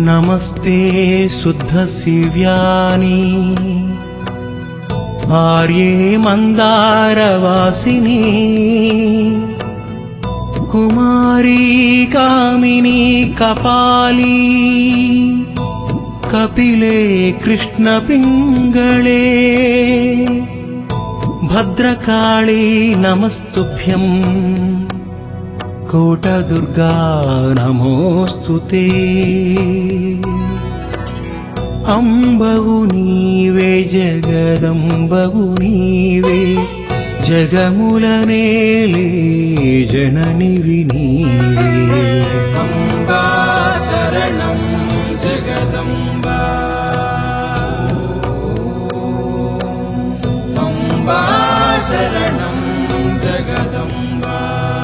नमस्ते शुद्धशिव्यानि आर्ये मन्दारवासिनी कुमारी कामिनी कपाली कपिले कृष्णपिङ्गळे भद्रकाली नमस्तुभ्यं कोटदुर्गा नमोस्तुते अंबवु नीवे जगदंबवु नीवे जगमुलनेले जननिवि नीवे अंबा शरणं जगदंबा अंबा शरणं जगदंबा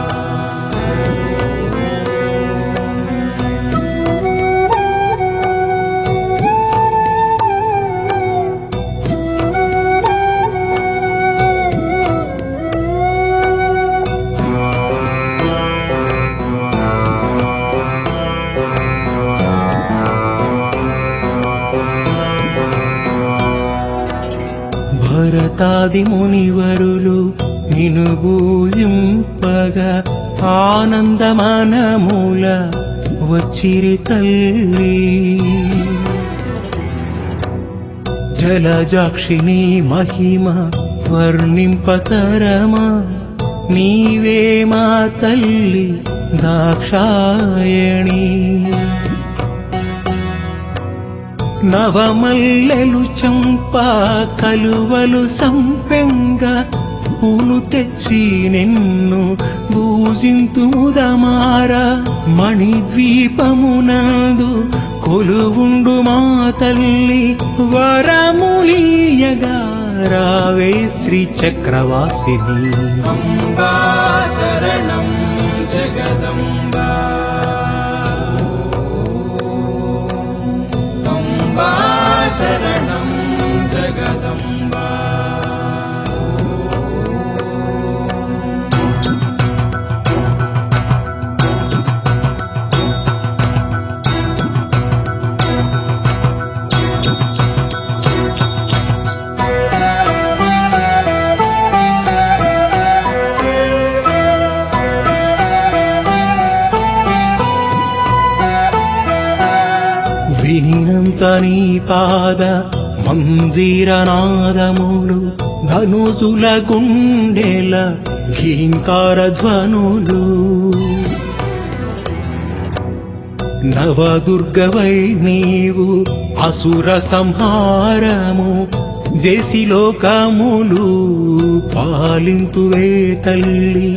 భరతాది మునివరులు నిను పూజింపగా ఆనందమనముల వచ్చిరి తల్లి జలజాక్షిని మహిమ వర్ణింపతరమా నీవే మా తల్లి దాక్షాయణి నవమల్లెలు చంప కలువలు సంపెంగ పూలు తెచ్చి నిన్ను పూజింతుముదమార మణిద్వీపమునందు కొలువుండు మా తల్లి వరములీయగా రావే శ్రీ చక్రవాసిని अंबा शरणं जगदंबा अंबा शरणं जगदंबा వినినంత నీ పాద మంజీరనాదములు ధనుజుల గుండెల ఘీంకార ధ్వనులు నవదుర్గవై నీవు అసుర సంహారము జేసి లోకములు పాలింతువే తల్లి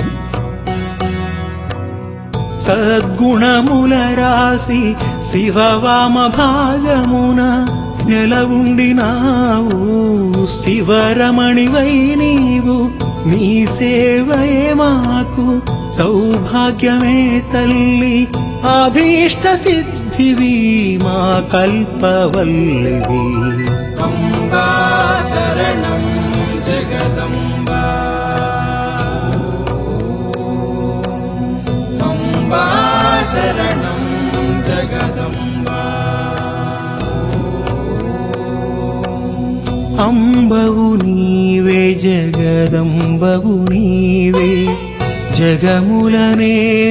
సద్గుణముల రాసి శివవామ భాగమున నెలవుండినావు శివరమణివై నీవు నీ సేవయే మాకు సౌభాగ్యమే తల్లి అభీష్ట సిద్ధివి మా కల్పవల్లివి अंबा शरणं जगदंबा अंबा शरणं जगदंबा అంబవు నీవే జగదంబవు నీవే జగములనేలే